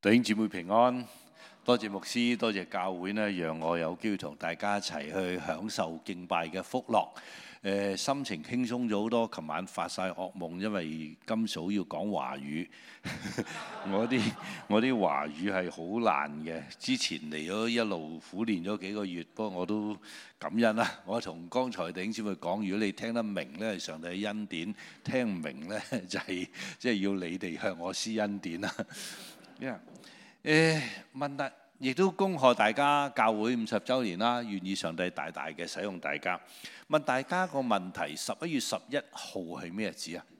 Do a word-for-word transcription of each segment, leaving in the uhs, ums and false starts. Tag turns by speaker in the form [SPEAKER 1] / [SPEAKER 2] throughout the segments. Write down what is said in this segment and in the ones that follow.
[SPEAKER 1] 弟兄姊妹平安，多謝牧師，多謝教會呢，讓我有機會同大家一齊去享受敬拜嘅福樂。誒、呃，心情輕鬆咗好多。琴晚發晒噩夢，因為今早要講華語，我啲我啲華語係好爛嘅。之前嚟咗一路苦練咗幾個月，不過我都感恩啦。我同剛才弟兄姊妹講，如果你聽得明呢，上帝嘅恩典；聽唔明呢，就係即係要你哋向我施恩典啦。Yeah. 誒，問題亦都恭賀大家教會五十週年啦，願意上帝大大嘅使用大家。問大家個問題：十一月十一號係咩日子啊？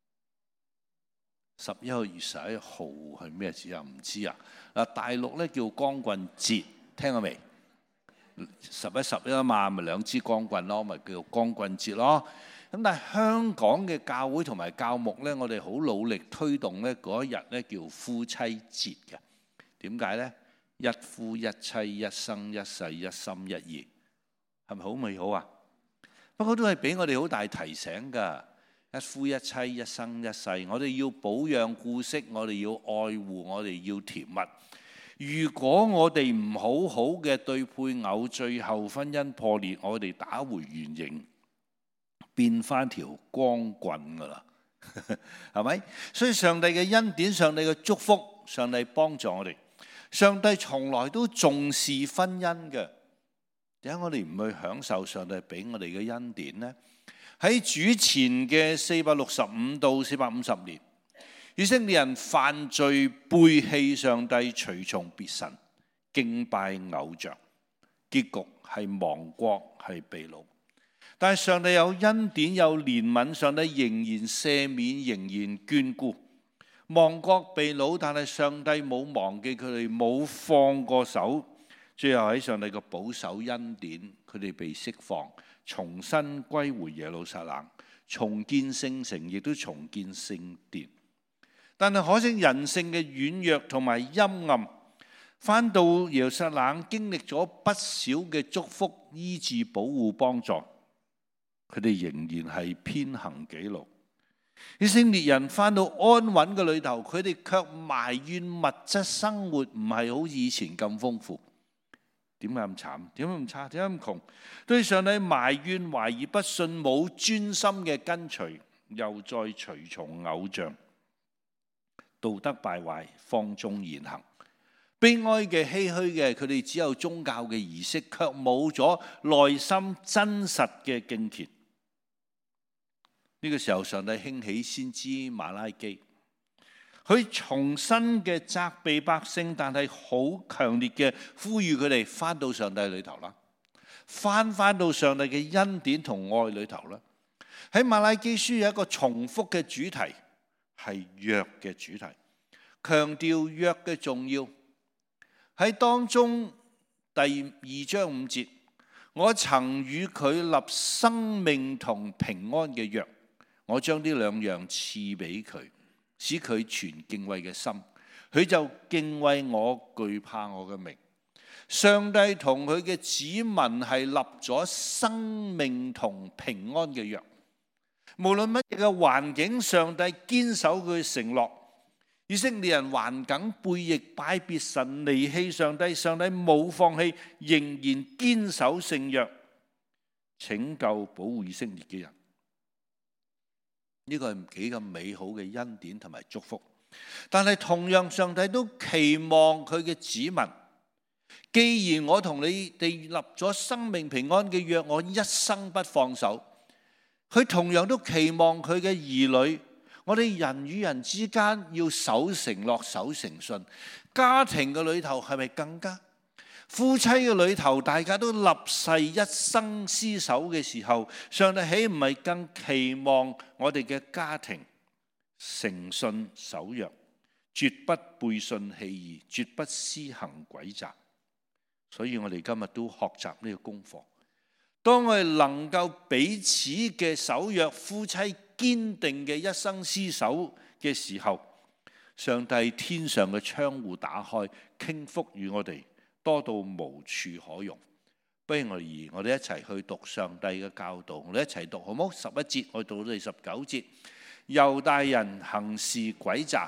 [SPEAKER 1] 十一月十一號係咩日子啊？唔知啊。嗱，大陸咧叫光棍節，聽過未？十一十一啊嘛，咪兩支光棍咯，咪叫做光棍節咯。咁但係香港嘅教會同埋教牧咧，我哋好努力推動咧嗰一日咧叫夫妻節嘅。點解咧？一夫一妻，一生一世，一心一意，係咪好美好啊？不過都係俾我哋好大提醒㗎。一夫一妻，一生一世，我哋要保養顧惜，我哋要愛護，我哋要甜蜜。如果我哋唔好好嘅對配偶，最後婚姻破裂，我哋打回原形，變翻條光棍噶啦，係咪？所以上帝嘅恩典，上帝嘅祝福，上帝幫助我哋。上帝從來都重視婚姻嘅，點解我哋唔去享受上帝俾我哋嘅恩典呢？喺主前嘅四百六十五到四百五十年，以色列人犯罪背棄上帝，隨從別神，敬拜偶像，結局係亡國，係被擄。但係上帝有恩典，有憐憫，上帝仍然赦免，仍然眷顧。亡國被擄，但係上帝冇忘記佢哋，冇放過手。最後喺上帝嘅保守恩典，佢哋被釋放，重新歸回耶路撒冷，重建聖城，亦都重建聖殿。但係可惜人性嘅軟弱同埋陰暗，返到耶路撒冷經歷咗不少嘅祝福、醫治、保護、幫助，佢哋仍然係偏行己路。以色列人返到安穩嘅裏頭，佢哋卻埋怨物質生活唔係好似以前咁豐富。點解咁慘？點解咁差？點解咁窮？對上帝埋怨、懷疑、不信，冇專心嘅跟隨，又再隨從偶像，道德敗壞，放縱言行。悲哀嘅、唏噓嘅，佢哋只有宗教嘅儀式，卻冇咗內心真實嘅敬虔。呢個時候，上帝興起先知馬拉基，佢重新嘅責備百姓，但係好強烈嘅呼籲佢哋翻到上帝裏頭啦，翻翻到上帝嘅恩典同愛裏頭啦。喺馬拉基書有一個重複嘅主題，係約嘅主題，強調約嘅重要。喺當中第二章五節，我曾與佢立生命同平安嘅約。我將呢兩樣賜俾佢，使佢存敬畏嘅心，佢就敬畏我，懼怕我嘅名。上帝同佢嘅子民係立咗生命同平安嘅約，無論乜嘢嘅環境，上帝堅守佢嘅承諾。以色列人頑梗背逆，拜別神，離棄上帝，上帝冇放棄，仍然堅守聖約，拯救保護以色列嘅人。呢個係幾咁美好嘅恩典同埋祝福，但係同樣上帝都期望佢嘅子民，既然我同你哋立咗生命平安嘅約，我一生不放手。佢同樣都期望佢嘅兒女，我哋人與人之間要守承諾、守誠信。家庭嘅裏頭係咪更加？夫妻嘅裏頭，大家都立誓一生廝守嘅時候，上帝豈唔係更期望我哋嘅家庭誠信守約，絕不背信棄義，絕不施行詭詐。所以我哋今日都學習呢個功課。當我哋能夠彼此嘅守約，夫妻堅定嘅一生廝守嘅時候，上帝天上嘅窗戶打開，傾福與我哋，多到無處可容。不如我哋我哋一齊去讀上帝嘅教導，我哋一齊讀好冇？十一節我哋讀到第十九節。猶大人行事詭詐，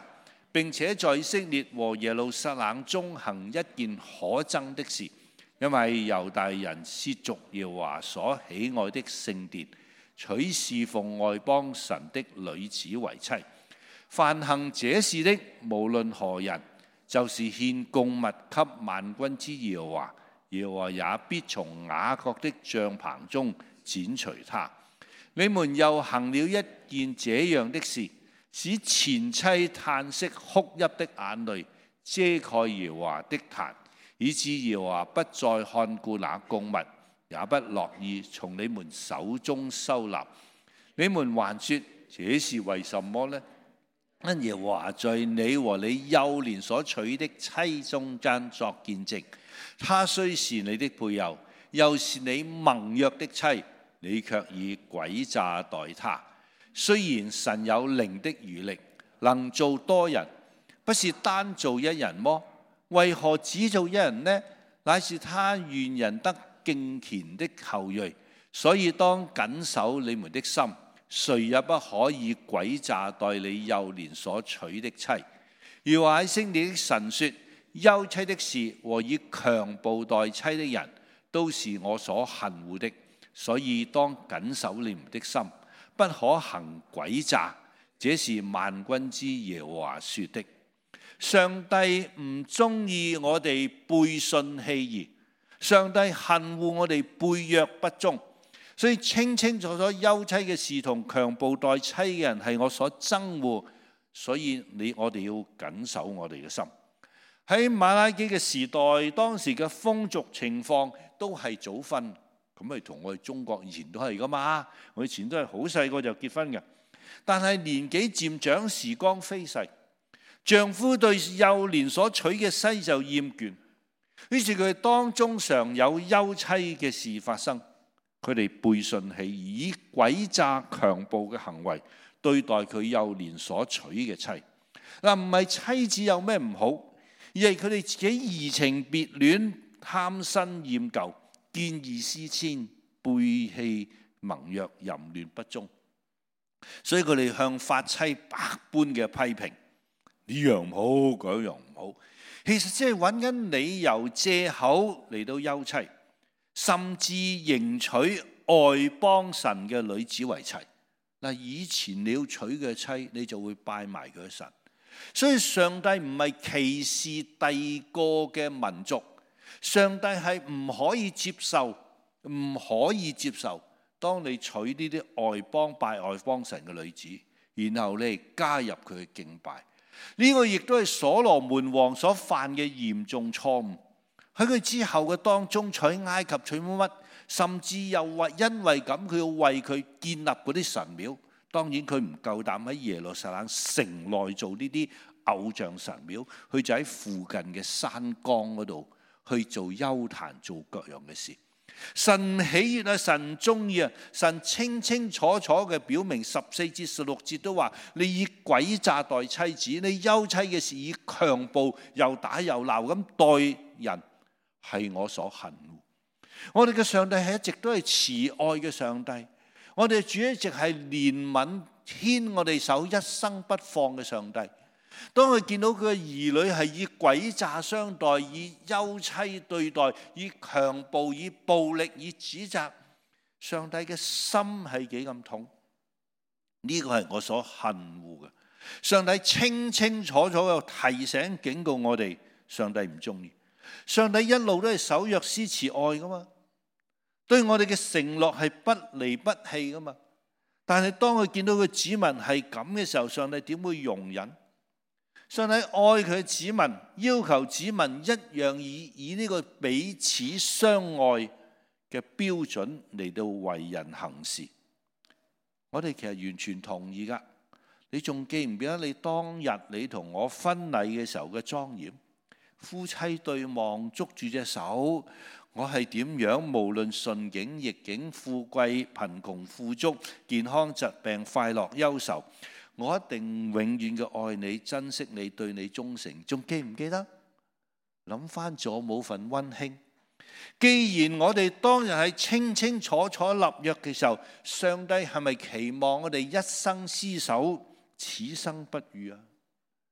[SPEAKER 1] 並且在以色列和耶路撒冷中行一件可憎的事，因為猶大人褻瀆耶和華所喜愛的聖殿，取侍奉外邦神的女子為妻。凡行這事的，無論何人，就是獻供物給萬軍之耶和華，耶和華也必從雅各的帳棚中剪除他。你們又行了一件這樣的事，使前妻嘆息哭泣的眼淚遮蓋耶和華的壇，以致耶和華不再看顧那供物，也不樂意從你們手中收納。你們還說這是為什麼呢？因耶和華在你和你幼年所娶的妻中間作見證，她雖是你的配偶，又是你盟約的妻，你卻以詭詐待她。雖然神有靈的餘力，能做多人，不是單做一人麼？為何只做一人呢？乃是他願人得敬虔的後裔。所以當謹守你們的心，誰也不可以詭詐待你幼年所娶的妻。要話以色列的神說：休妻的事和以強暴待妻的人，都是我所恨惡的。所以當謹守你們的心，不可行詭詐，這是萬軍之耶和華說的。上帝唔中意我哋背信棄義，上帝恨惡我哋背約不忠，所以清清楚楚休妻嘅事同強暴待妻嘅人係我所憎惡，所以你我哋要謹守我哋嘅心。喺馬拉基嘅時代，當時嘅風俗情況都係早婚。咁咪同我哋中國以前都係噶嘛？我以前都係好細個就結婚嘅，但係年紀漸長，時光飛逝，丈夫對幼年所娶嘅妻就厭倦，於是佢哋當中常有休妻嘅事發生。佢哋背信棄義，以詭詐強暴嘅行為對待佢幼年所娶嘅妻。嗱，唔係妻子有咩唔好，而係佢哋自己移情別戀、貪新厭舊、見異思遷、背棄盟約、淫亂不忠，所以佢哋向發妻百般嘅批評，呢樣唔好，嗰樣唔好。其實即係揾緊理由借口嚟到休妻，甚至迎娶外邦神嘅女子為妻。嗱，以前你要娶嘅妻，你就會拜埋佢嘅神。所以上帝唔係歧視第二個嘅民族。上帝係唔可以接受，唔可以接受。當你娶呢啲外邦拜外邦神嘅女子，然後你加入佢嘅敬拜，呢個亦都係所羅門王所犯嘅嚴重錯誤。喺佢之後嘅當中，娶埃及娶乜乜，甚至又為因為咁，佢要為佢建立嗰啲神廟。當然佢唔夠膽喺耶路撒冷城內做呢啲偶像神廟，佢就喺附近嘅山崗嗰度去做邱壇，做各樣嘅事。神喜悅啊，神中意啊，神清清楚楚嘅表明，十四節十六節都話：你以詭詐待妻子，你休妻嘅事以強暴又打又鬧咁待人，係我所恨惡。我哋嘅上帝係一直都係慈愛嘅上帝，我哋主一直係憐憫牽我哋手一生不放嘅上帝。當佢見到佢嘅兒女係以詭詐相待，以休妻對待，以強暴、以暴力、以指責，上帝嘅心係幾咁痛？呢個係我所恨惡嘅。上帝清清楚楚嘅提醒警告我哋，上帝唔中意。上帝一路都係守約施慈愛噶嘛，對我哋嘅承諾係不離不棄噶嘛。但係當佢見到佢子民係咁嘅時候，上帝點會容忍？上帝愛佢子民，要求子民一樣以以呢個彼此相愛嘅標準嚟到為人行事。我哋其實完全同意噶。你仲記唔記得你當日你同我婚禮嘅時候嘅莊嚴？夫妻對望，捉住隻手，我係點樣？無論順境逆境、富貴貧窮、富足、健康疾病、快樂憂愁，我一定永遠嘅愛你、珍惜你、對你忠誠。仲記唔記得？諗翻咗冇份溫馨。既然我哋當日係清清楚楚立約嘅時候，上帝係咪期望我哋一生廝守、此生不渝啊？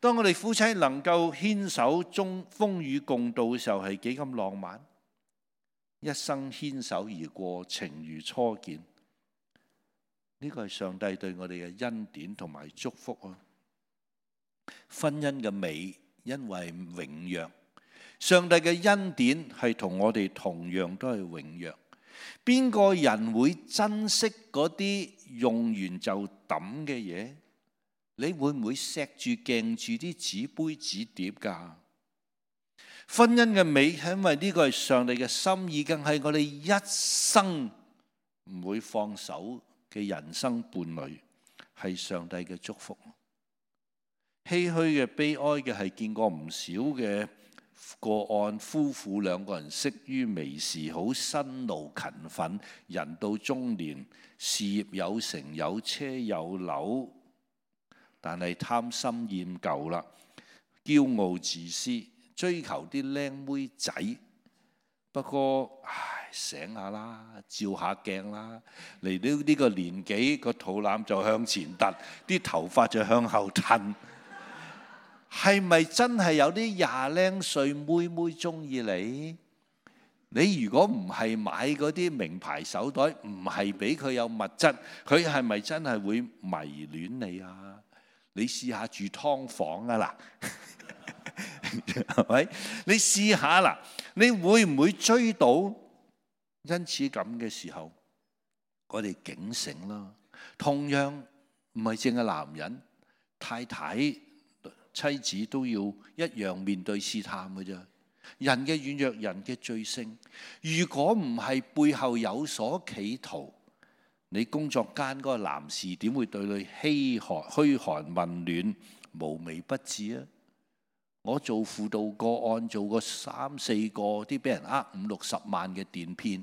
[SPEAKER 1] 當我哋夫妻能夠牽手中風雨共度嘅時候，係幾咁浪漫，一生牽手而過，情如初見。呢個係上帝對我哋嘅恩典同埋祝福啊！婚姻嘅美，因為榮耀。上帝嘅恩典係同我哋同樣都係榮耀。邊個人會珍惜嗰啲用完就抌嘅嘢？你會唔會錫住鏡住啲紙杯紙碟噶？婚姻嘅美係因為呢個係上帝嘅心意，更係我哋一生唔會放手嘅人生伴侶，係上帝嘅祝福。唏噓嘅、悲哀嘅係見過唔少嘅個案，夫婦兩個人識於微時，好辛勞勤奮，人到中年，事業有成，有車有樓，但係貪心厭舊啦，驕傲自私，追求啲靚妹仔。不過唉，醒下啦，照下鏡啦，嚟到呢個年紀，個肚腩就向前突，啲頭髮就向後褪。係咪真係有啲廿零歲妹妹中意你？你如果唔係買嗰啲名牌手袋，唔係俾佢有物質，佢係咪真係會迷戀你啊？你試下住劏房啊嗱，係咪？你試下啦，你會唔會追到？因此咁嘅時候，我哋警醒啦。同樣唔係淨係男人，太太、妻子都要一樣面對試探嘅啫。人嘅軟弱，人嘅罪性，如果唔係背後有所企圖，你工作間嗰個男士點會對你噓寒噓寒問暖、無微不至啊？我做輔導個案，做過三四個啲俾人呃五六十萬嘅電騙，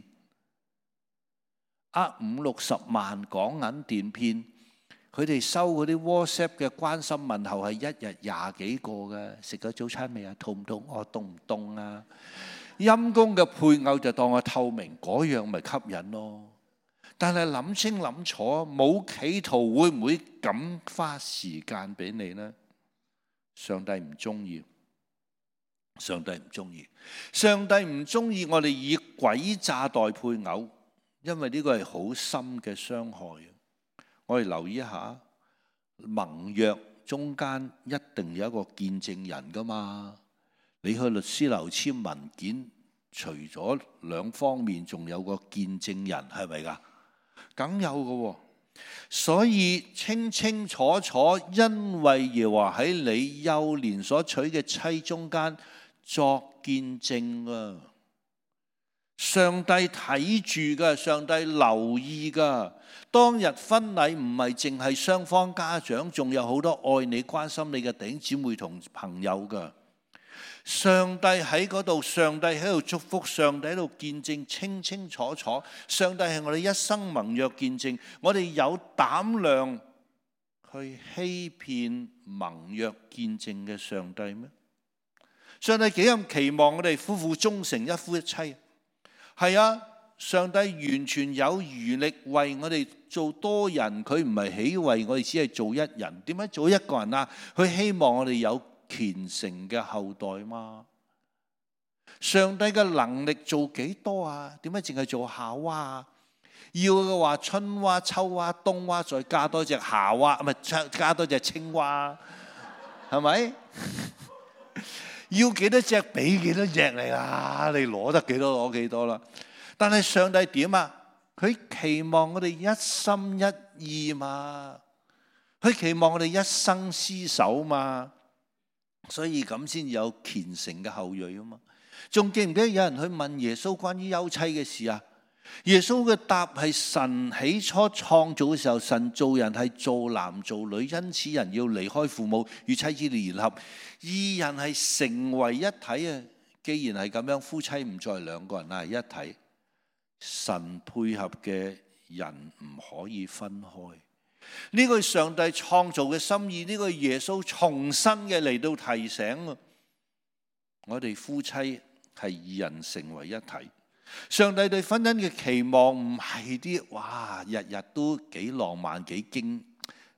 [SPEAKER 1] 呃五六十萬港銀電騙。佢哋收嗰啲 WhatsApp 嘅關心問候係一日廿幾個嘅，食咗早餐未啊？凍唔凍？我凍唔凍啊？陰公嘅配偶就當我透明，嗰樣咪吸引咯。但係諗清諗楚，冇企圖會唔會咁花時間俾你呢？上帝唔中意，上帝唔中意，上帝唔中意我哋以詭詐待配偶，因為呢個係好深嘅傷害。我哋留意一下，盟約中間一定有一個見證人噶嘛。你去律師樓簽文件，除咗兩方面，仲有個見證人，係咪噶？梗有噶。所以清清楚楚，因為耶和華喺你幼年所娶嘅妻中間作見證啊！上帝睇住噶，上帝留意噶。當日婚禮唔係淨係雙方家長，仲有好多愛你、關心你嘅弟兄姊妹同朋友噶。上帝喺嗰度，上帝喺度祝福，上帝喺度見證清清楚楚。上帝係我哋一生盟約見證，我哋有膽量去欺騙盟約見證嘅上帝咩？上帝幾咁期望我哋夫婦忠誠，一夫一妻。係啊，上帝完全有餘力為我哋做多人，佢唔係喜為我哋只係做一人。點解做一個人啊？佢希望我哋有虔誠嘅後代嘛。上帝嘅能力做幾多啊？點解淨係做夏娃啊？要嘅話春娃、秋娃、冬娃，再加多隻夏娃，唔係加多隻青蛙，係咪？要幾多隻俾幾多隻嚟啦？你攞得幾多攞幾多啦？但係上帝點啊？佢期望我哋一心一意嘛，佢期望我哋一生廝守嘛，所以咁先有虔誠嘅後裔啊嘛。仲記唔記得有人去問耶穌關於休妻嘅事啊？耶穌嘅答係：神起初創造嘅時候，神造人係造男造女，因此人要離開父母與妻子聯合，二人係成為一體啊！既然係咁樣，夫妻唔再兩個人啦，係一體。神配合嘅人唔可以分開。呢個係上帝創造嘅心意，呢個係耶穌重新嘅嚟到提醒我哋夫妻係二人成為一體。上帝對婚姻嘅期望唔係啲哇日日都幾浪漫幾經，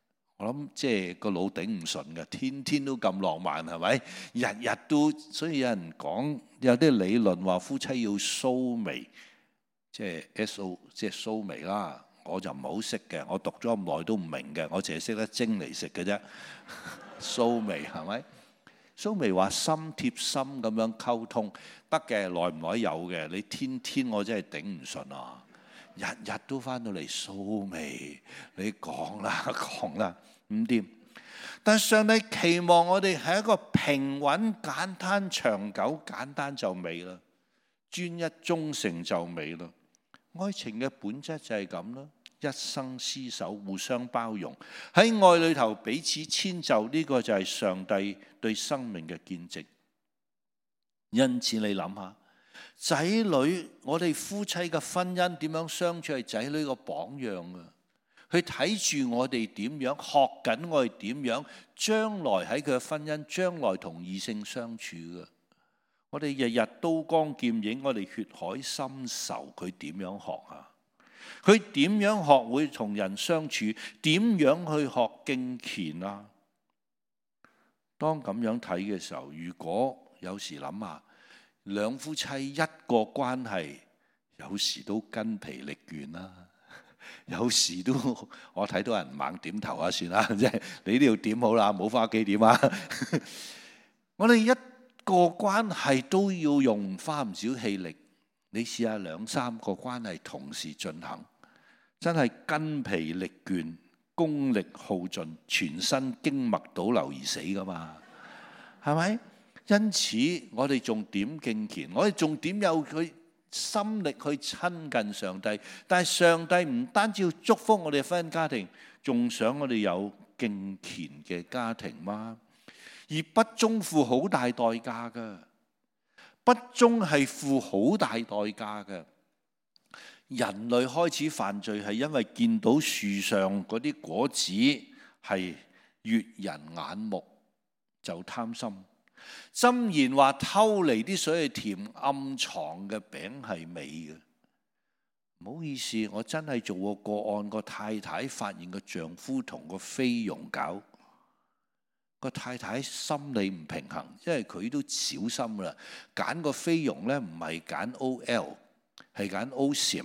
[SPEAKER 1] 我諗即係個腦頂唔順嘅，天天都咁浪漫係咪？日日都，所以有人講有啲理論話夫妻要蘇眉，即係 S O 即係蘇眉啦。我就唔係好識嘅，我讀咗咁耐都唔明嘅，我淨係識得蒸嚟食嘅啫。蘇眉係咪？蘇眉話心貼心咁樣溝通得嘅，耐唔耐有嘅。你天天我真係頂唔順啊！日日都翻到嚟蘇眉，你講啦講啦唔掂。但上帝期望我哋係一個平穩、簡單、長久，簡單就美啦，專一忠誠就美啦。愛情嘅本質就係咁啦，一生廝守，互相包容，喺愛裏頭彼此遷就，呢個就係上帝對生命嘅見證。因此你諗下，仔女，我哋夫妻嘅婚姻點樣相處係仔女個榜樣啊！佢睇住我哋點樣，學緊我哋點樣，將來喺佢嘅婚姻，將來同異性相處嘅。我哋日日刀光劍影，我哋血海深仇，佢點樣學啊？佢點樣學會同人相處？點樣去學敬虔啊？當咁樣睇嘅時候，如果有時諗下，兩夫妻一個關係，有時都筋疲力倦啦，有時都我睇到人猛點頭啊，算啦，即係你都要點好啦，冇返屋企點啊？我哋一個關係都要用花唔少氣力，你試下兩三個關係同時進行，真係筋疲力倦、功力耗盡、全身經脈倒流而死噶嘛？係咪？因此我哋仲點敬虔？我哋仲點有佢心力去親近上帝？但係上帝唔單止要祝福我哋嘅婚姻家庭，仲想我哋有敬虔嘅家庭嗎？而不忠付好大代價㗎，不忠係付好大代價㗎。人類開始犯罪係因為見到樹上嗰啲果子係悅人眼目，就貪心。箴言話偷嚟啲水係甜，暗藏嘅餅係美嘅。唔好意思，我真係做過個案，個太太發現個丈夫同個菲傭搞。個太太心理唔平衡，因為佢都小心啦，揀個菲傭咧唔係揀 O L， 係揀 O S I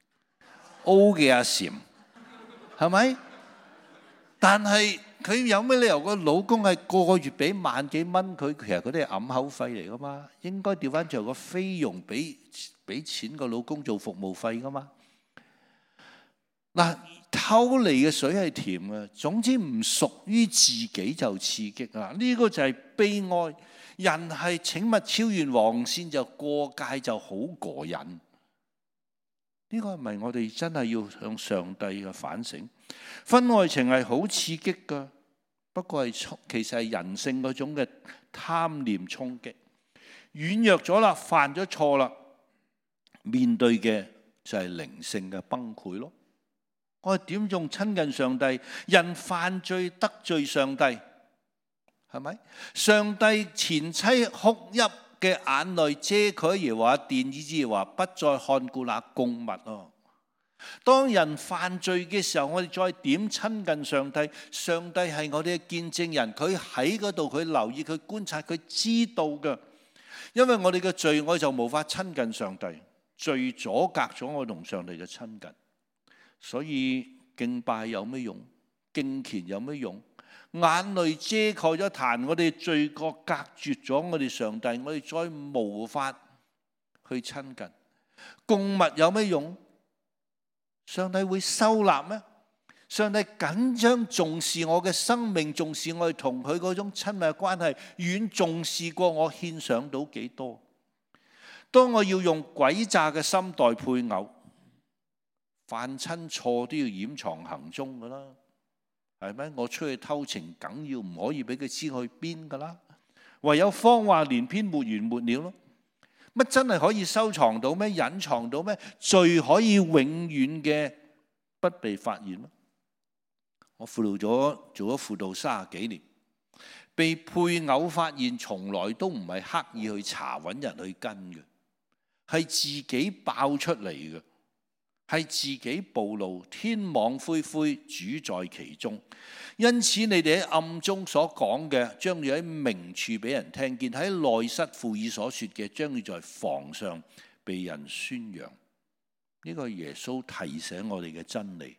[SPEAKER 1] M，O 嘅阿 Sim， 係咪？但係佢有咩理由個老公係個個月俾萬幾蚊佢？其實嗰啲係揞口費嚟噶嘛，應該調翻轉個菲傭俾俾錢個老公做服務費噶嘛。嗱，偷嚟嘅水係甜嘅，總之唔屬於自己就刺激啊！呢個就係悲哀。人係請勿超越黃線，就過界就好過癮。呢個係咪我哋真係要向上帝嘅反省？婚外情係好刺激噶，不過係其實係人性嗰種嘅貪念衝擊。軟弱咗啦，犯咗錯啦，面對嘅就係靈性嘅崩潰咯。我哋點仲親近上帝？人犯罪得罪上帝，係咪？上帝前妻哭泣嘅眼淚遮蓋耶和華殿，以致話不再看顧那供物哦。當人犯罪嘅時候，我哋再點親近上帝？上帝係我哋嘅見證人，佢喺嗰度，佢留意，佢觀察，佢知道嘅。因為我哋嘅罪，我就無法親近上帝，罪阻隔咗我同上帝嘅親近。所以敬拜有咩用？敬虔有咩用？眼淚遮蓋咗壇，我哋罪過隔絕咗我哋上帝，我哋再無法去親近。供物有咩用？上帝會收納咩？上帝緊張重視我嘅生命，重視我哋同佢嗰種親密嘅關係，遠重視過我獻上到幾多。當我要用詭詐嘅心待配偶，犯親錯都要掩藏行蹤噶啦，係咪？我出去偷情，梗要唔可以俾佢知去邊噶啦，唯有謊話連篇，沒完沒了咯。乜真係可以收藏到咩？隱藏到咩？罪可以永遠嘅不被發現咩？我輔導咗做咗輔導三十幾年，被配偶發現，從來都唔係刻意去查揾人去跟嘅，係自己爆出嚟嘅。 係自己暴露，天網恢恢，主在其中。因此你哋喺暗中所講嘅，將要喺明處俾人聽見；喺內室附耳所說嘅，將要在房上被人宣揚。呢個係耶穌提醒我哋嘅真理。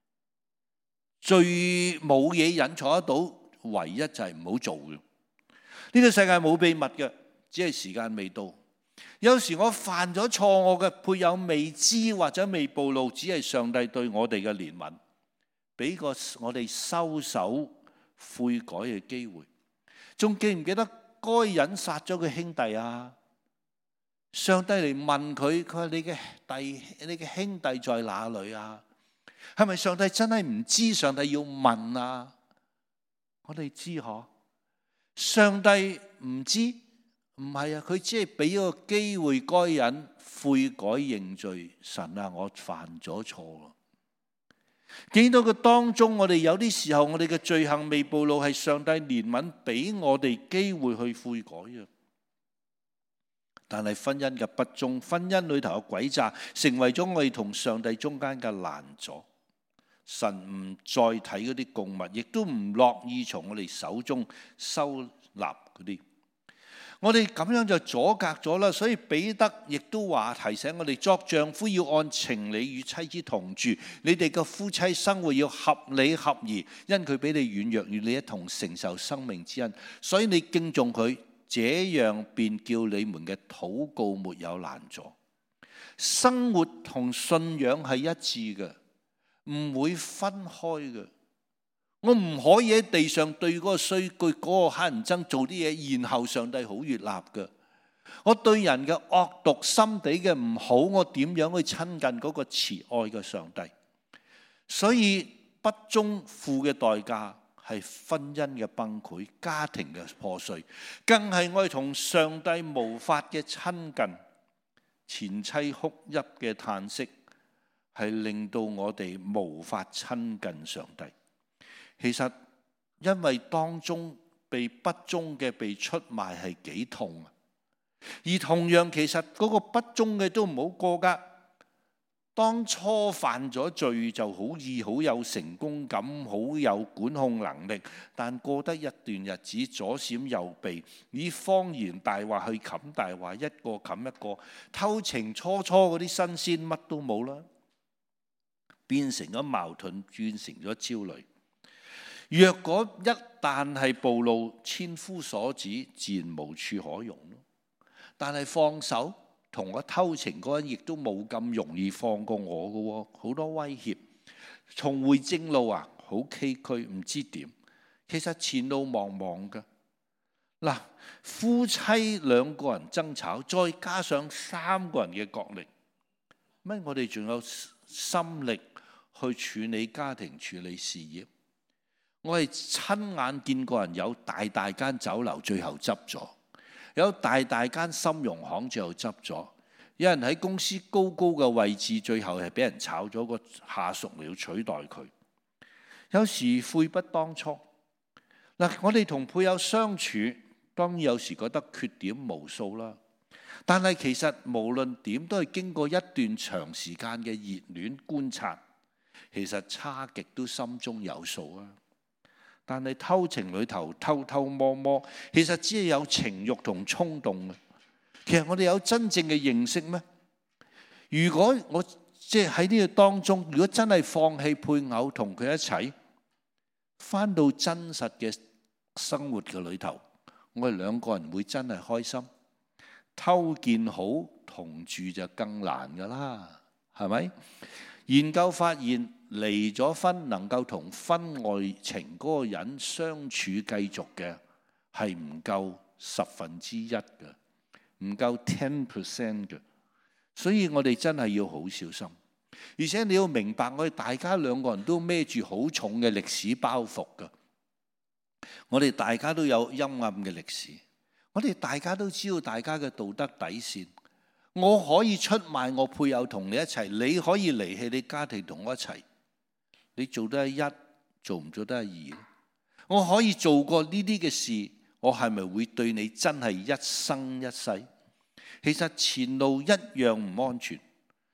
[SPEAKER 1] 最冇嘢隱藏得到，唯一就係唔好做嘅。呢個世界冇秘密嘅，只係時間未到。有時我犯咗錯，我嘅配偶未知或者未暴露，只係上帝對我哋嘅憐憫，俾個我哋收手悔改嘅機會。仲記唔記得該隱殺咗佢兄弟啊？上帝嚟問佢，佢話你嘅弟，你嘅兄弟在哪裏啊？係咪上帝真係唔知？上帝要問啊？我哋知嗬？上帝唔知？唔係啊，佢只係俾個機會該人悔改認罪。神啊，我犯咗錯咯。見到佢當中，我哋有啲時候，我哋嘅罪行未暴露，係上帝憐憫俾我哋機會去悔改啊。但係婚姻嘅不忠，婚姻裏頭嘅詭詐，成為咗我哋同上帝中間嘅攔阻。神唔再睇嗰啲供物，亦都唔樂意從我哋手中收納嗰啲。我哋咁樣就阻隔咗啦，所以彼得亦都話提醒我哋，作丈夫要按情理與妻子同住，你哋嘅夫妻生活要合理合宜，因佢比你軟弱，與你一同承受生命之恩，所以你敬重佢，這樣便叫你們嘅禱告沒有攔阻。生活同信仰係一致嘅，唔會分開嘅。我唔可以喺地上對嗰個衰句、嗰個乞人憎做啲嘢，然後上帝好悅納嘅。我對人嘅惡毒、心底嘅唔好，我點樣去親近嗰個慈愛嘅上帝？所以不忠付嘅代價係婚姻嘅崩潰、家庭嘅破碎，更係我哋同上帝無法嘅親近。前妻哭泣嘅嘆息係令到我哋無法親近上帝。其實因為當中被不忠嘅被出賣係幾痛啊！而同樣其實嗰個不忠嘅都唔好過噶。當初犯咗罪就好易好有成功感，好有管控能力，但過得一段日子左閃右避，以謊言大話去冚大話，一個冚一個，偷情初初嗰啲新鮮乜都冇啦，變成咗矛盾，變成咗焦慮。若果一旦係暴露，千夫所指，自然無處可容。但係放手，同我偷情嗰人亦都冇咁容易放過我嘅，好多威脅。重回正路啊，好崎嶇，唔知點。其實前路茫茫嘅。嗱，夫妻兩個人爭吵，再加上三個人嘅角力，乜我哋仲有心力去處理家庭、處理事業？我係親眼見過人有大大間酒樓最後執咗，有大大間金融行最後執咗，有人喺公司高高嘅位置最後係俾人炒咗，個下屬嚟要取代佢。有時悔不當初。嗱，我哋同配偶相處，當然有時覺得缺點無數啦，但係其實無論點都係經過一段長時間嘅熱戀觀察，其實差極都心中有數啊。但係偷情裏頭偷偷摸摸，其實只係有情慾同衝動嘅。其實我哋有真正嘅認識咩？如果我即係喺呢個當中，如果真係放棄配偶同佢一齊，返到真實嘅生活嘅裏頭，我哋兩個人會真係開心？偷見好，同住就更難噶啦，係咪？研究發現，離咗婚能夠同婚外情嗰個人相處繼續嘅係唔夠十分之一嘅，唔夠 ten percent 嘅。所以我哋真係要好小心，而且你要明白，我哋大家兩個人都孭住好重嘅歷史包袱㗎。我哋大家都有陰暗嘅歷史，我哋大家都知道大家嘅道德底線。我可以出賣我配偶同你一齊，你可以離棄你家庭同我一齊。你做得係一，做唔做得係二？我可以做過呢啲嘅事，我係咪會對你真係一生一世？其實前路一樣唔安全。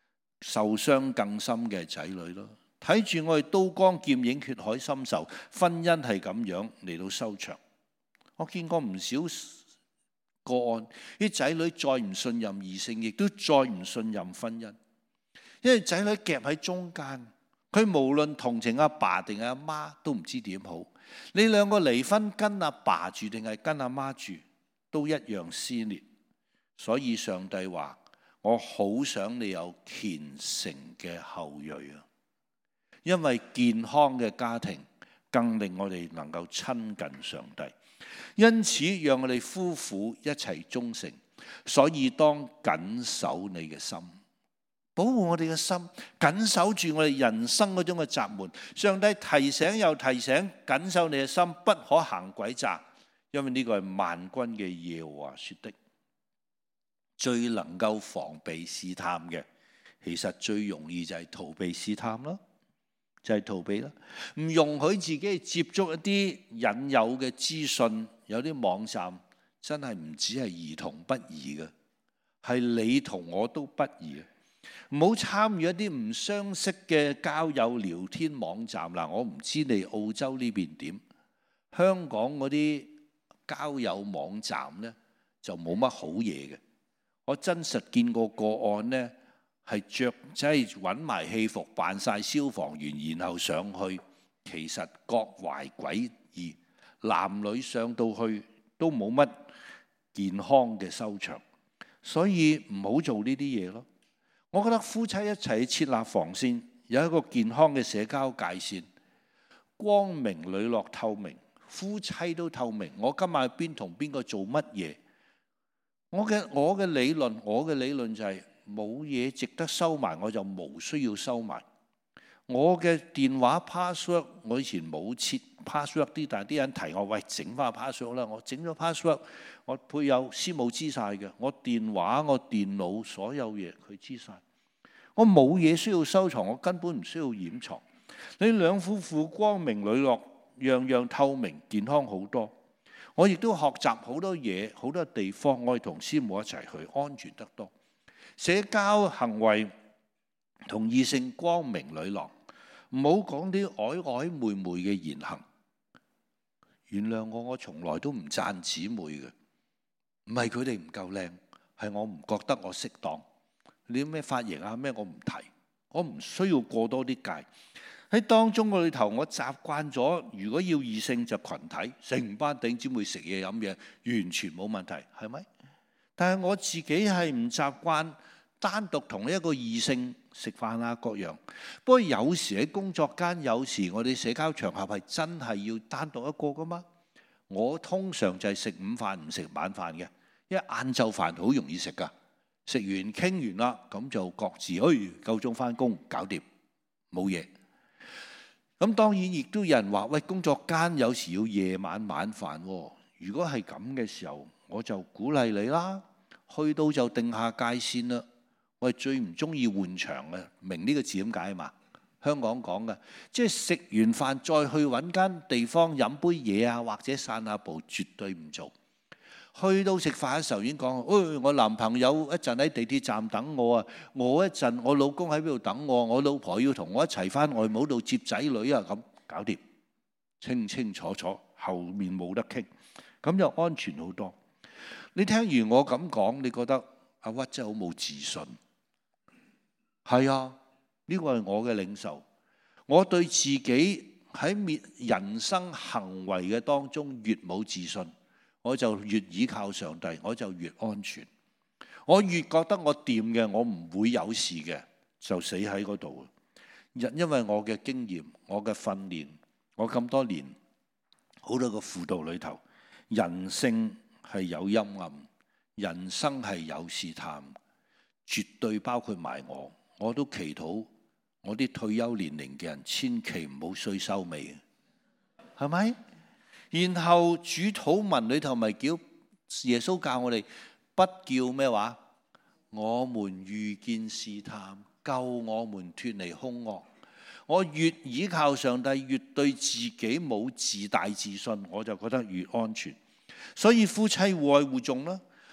[SPEAKER 1] 受傷更深嘅仔女咯。睇住我哋刀光劍影、血海深仇，婚姻係咁樣嚟到收場。我見過唔少個案，啲仔女再唔信任異性，亦都再唔信任婚姻，因為仔女夾喺中間，佢無論同情阿爸定係阿媽都唔知點好。你兩個離婚，跟阿爸住定係跟阿媽住，都一樣撕裂。所以上帝話：我好想你有虔誠嘅後裔啊！因為健康嘅家庭更令我哋能夠親近上帝。因此，讓我哋夫婦一齊忠誠。所以當緊守你嘅心，保護我哋嘅心，緊守住我哋人生嗰種嘅閘門。上帝提醒又提醒，緊守你嘅心，不可行詭詐，因為呢個係萬軍嘅耶和華說的。最能夠防備試探嘅，其實最容易就係逃避試探咯，就係、是、逃避啦。唔容許自己接觸一啲引誘嘅資訊，有啲網站真係唔止係兒童不宜嘅，係你同我都不宜。唔好參與一啲唔相識嘅交友聊天網站啦。我唔知你澳洲呢邊點，香港嗰啲交友網站呢，就冇乜好嘢嘅。我真實見過個案呢，係着即係揾埋戲服扮晒消防員，然後上去，其實各懷鬼意，男女上到去都冇乜健康嘅收場，所以唔好做呢啲嘢咯。我覺得夫妻一齊設立防線，有一個健康嘅社交界線，光明磊落透明，夫妻都透明。我今晚邊同邊個做乜嘢？我嘅我嘅理論，我嘅理論就係冇嘢值得收埋，我就無需要收埋。我嘅電話 password， 我以前冇設 password 啲，但係啲人提我，喂，整翻 password 啦，我整咗 password， 我配有師母知晒嘅，我電話、我電腦所有嘢佢知晒。我冇嘢需要收藏，我根本唔需要掩藏。你兩夫婦光明磊落，樣樣透明，健康好多。我亦都學習好多嘢，好多地方我哋同師母一齊去，安全得多。社交行為同異性光明磊落，唔好講啲曖曖昧昧嘅言行。原諒我，我從來都唔讚姊妹嘅，唔係佢哋唔夠靚，係我唔覺得我適當。你咩髮型啊咩我唔提，我唔需要過多啲界。喺當中個裏頭，我習慣咗，如果要異性就群體，成班弟兄姊妹食嘢飲嘢，完全冇問題，係咪？但係我自己係唔習慣單獨同一個異性食飯啊各樣。不過有時喺工作間，有時我哋社交場合係真係要單獨一個噶嘛。我通常就係食午飯唔食晚飯嘅，因為晏晝飯好容易食噶，食完傾完啦，咁就各自，哎，夠鐘翻工，搞掂，冇嘢。咁當然亦都有人話，喂，工作間有時要夜晚晚飯喎。如果係咁嘅時候，我就鼓勵你啦，去到就定下界線啦。我係最唔中意換場嘅，明呢個字點解嘛？香港講嘅，即係食完飯再去揾間地方飲杯嘢啊，或者散下步，絕對唔做。去到食飯嘅時候已經講，哎，我男朋友一陣喺地鐵站等我啊，我一陣我老公喺邊度等我，我老婆要同我一齊翻外母度接仔女啊，咁搞掂，清清楚楚，後面冇得傾，咁就安全好多。你聽完我咁講，你覺得阿屈真係好冇自信？係啊，呢個係我嘅領受。我對自己喺人生行為嘅當中越冇自信，我就越倚靠上帝，我就越安全。我越覺得我掂嘅，我唔會有事嘅，就死喺嗰度。因因為我嘅經驗，我嘅訓練，我咁多年好多個輔導裏頭，人性係有陰暗，人生係有試探，絕對包括埋我。我都祈禱我啲退休年齡嘅人千祈唔好衰收尾，係咪？然後主禱文裏頭咪叫耶穌教我哋不叫咩話？我們遇見試探，救我們脫離兇惡。我越倚靠上帝，越對自己冇自大自信，我就覺得越安全。所以夫妻互愛互重啦，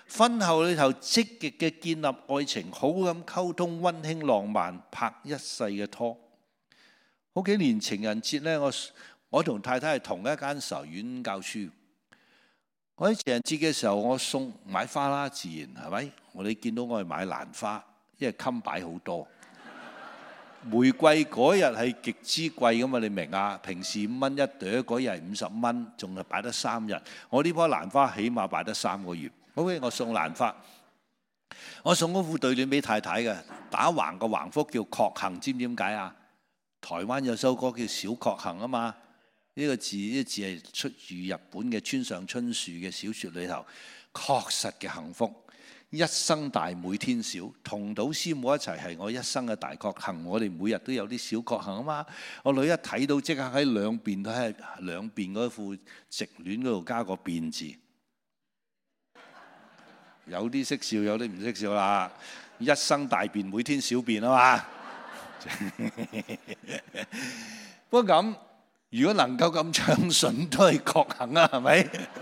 [SPEAKER 1] 婚後裏頭積極嘅建立愛情，好咁溝通，溫馨浪漫，拍一世嘅拖。好幾年情人節呢，我我同太太係同一間神學院教書。我喺情人節嘅時候，我送買花啦，自然係咪？我哋見到我係買蘭花，因為襟擺好多。玫瑰嗰日係極之貴噶嘛，你明啊？平時五蚊一朵，嗰日係五十蚊，仲係擺得三日。我呢棵蘭花起碼擺得三個月。OK，我送蘭花，我送嗰副對聯俾太太嘅，打橫個橫幅叫確幸，知唔知點解啊？台灣有首歌叫小確幸啊嘛。呢個字呢個字係出自日本嘅村上春樹嘅小說裏頭，確實嘅幸福。一生大每天小，同島師母一齊係我一生嘅大確幸。我哋每日都有啲小確幸啊嘛。我女一睇到即刻喺兩邊都係兩邊嗰副直戀嗰度加個變字，有啲識笑，有啲唔識笑啦。一生大便每天小便啊嘛。不過咁，如果能夠咁暢順都係確幸啊，係咪？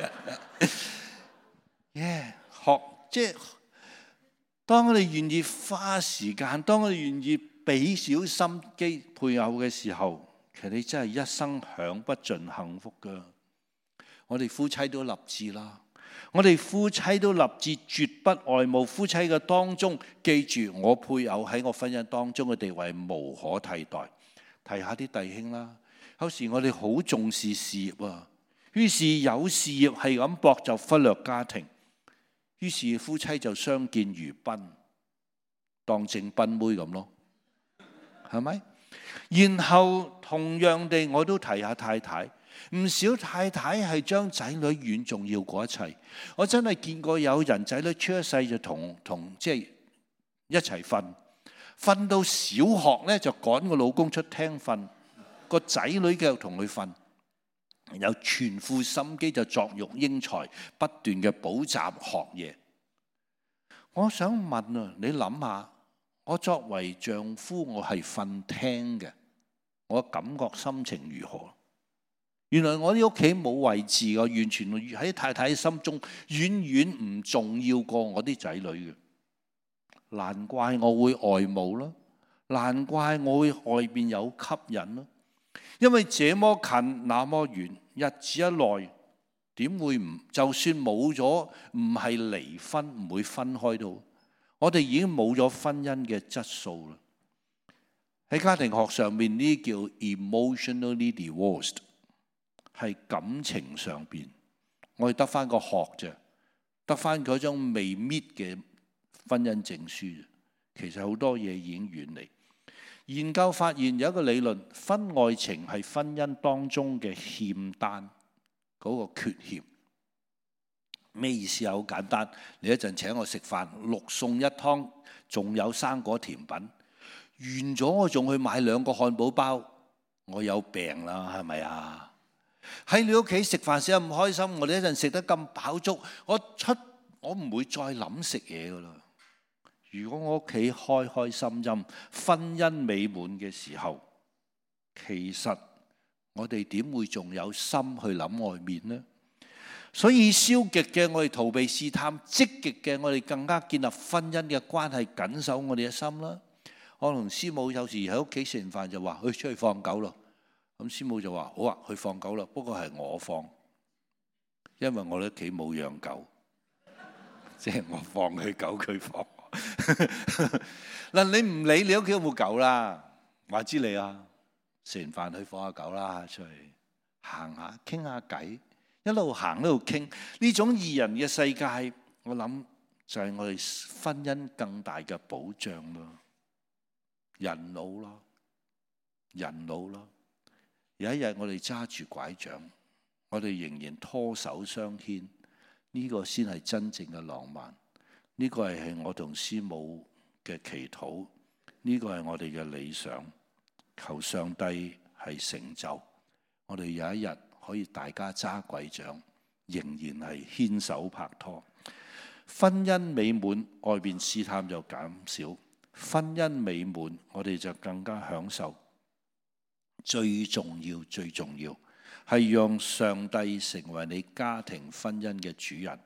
[SPEAKER 1] 耶、yeah, 學即係。當我哋願意花時間，當我哋願意俾少心機配偶嘅時候，其實你真係一生享不盡幸福噶。我哋夫妻都立志啦，我哋夫妻都立志絕不愛慕。夫妻嘅當中，記住我配偶喺我婚姻當中嘅地位無可替代。提下啲弟兄啦，有時我哋好重視事業啊，於是有事業係咁搏就忽略家庭。於是夫妻就相見如賓，當正賓妹咁咯，係咪？然後同樣地，我都提下太太，唔少太太係將仔女遠重要過一切。我真係見過有人仔女出一世就同同即係一齊瞓，瞓到小學咧就趕個老公出廳瞓，個仔女繼續同佢瞓。有全副心機就作育英才，不斷嘅補習學嘢。我想問啊，你諗下，我作為丈夫，我係瞓廳嘅，我感覺心情如何？原來我啲屋企冇位置嘅，完全喺太太心中遠遠唔重要過我啲仔女嘅。難怪我會愛慕啦，難怪我會外邊有吸引啦。因為這麼近那麼遠，日子一耐，點會唔？就算冇咗，唔係離婚，唔會分開到。我哋已經冇咗婚姻嘅質素啦。喺家庭學上面呢叫 emotionally divorced， 係感情上邊，我哋得翻個學啫，得翻嗰種未搣嘅婚姻證書。其實好多嘢已經遠離。研究發現有一個理論，婚外情係婚姻當中嘅欠單，嗰個缺陷。咩意思啊？好簡單，你一陣請我食飯，六餸一湯，仲有生果甜品，完咗我仲去買兩個漢堡包，我有病啦，係咪啊？喺你屋企食飯食得咁開心，我哋一陣食得咁飽足，我出我唔會再諗食嘢噶啦。如果我屋企開開心心、婚姻美滿嘅時候，其實我哋點會仲有心去諗外面呢？所以消極嘅我哋逃避試探，積極嘅我哋更加建立婚姻嘅關係，緊守我哋嘅心啦。我同師母有時喺屋企食完飯就話去出去放狗咯，咁師母就話好啊，去放狗啦，不過係我放，因為我哋屋企冇養狗，即係我放佢狗，佢放。嗱，你唔理你屋企有冇狗啦，話知你啊，食完飯去放下狗啦，出去行下傾下偈，一路行一路傾。呢種二人嘅世界，我諗就係我哋婚姻更大嘅保障咯。人老咯，人老咯，有一日我哋揸住拐杖，我哋仍然拖手相牽，呢個先係真正嘅浪漫。呢個係係我同師母嘅祈禱，呢個係我哋嘅理想，求上帝係成就。我哋有一日可以大家揸拐杖，仍然係牽手拍拖。婚姻美滿，外邊試探就減少；婚姻美滿，我哋就更加享受。最重要，最重要係讓上帝成為你家庭婚姻嘅主人。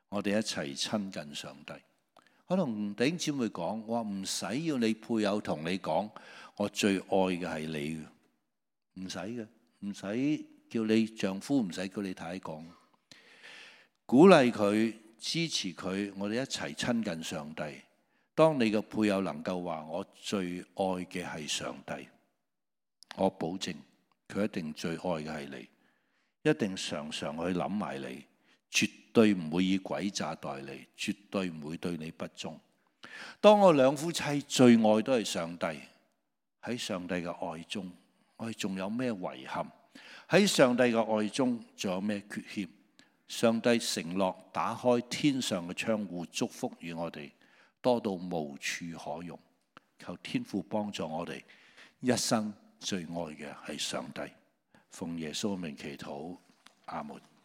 [SPEAKER 1] 我哋一齊親近上帝。我同弟兄姊妹講，我話唔使要你配偶同你講，我最愛嘅係你，唔使嘅，唔使叫你丈夫，唔使叫你太太講，鼓勵佢，支持佢，我哋一齊親近上帝。當你嘅配偶能夠話我最愛嘅係上帝，我保證佢一定最愛嘅係你，一定常常去諗埋你，絕對唔會以詭詐待你，絕對唔會對你不忠。當我兩夫妻最愛都係上帝，喺上帝嘅愛中，我哋仲有咩遺憾？喺上帝嘅愛中，仲有咩缺陷？上帝承諾打開天上嘅窗戶，祝福與我哋，多到無處可容。求天父幫助我哋，一生最愛嘅係上帝。奉耶穌名祈禱，阿門。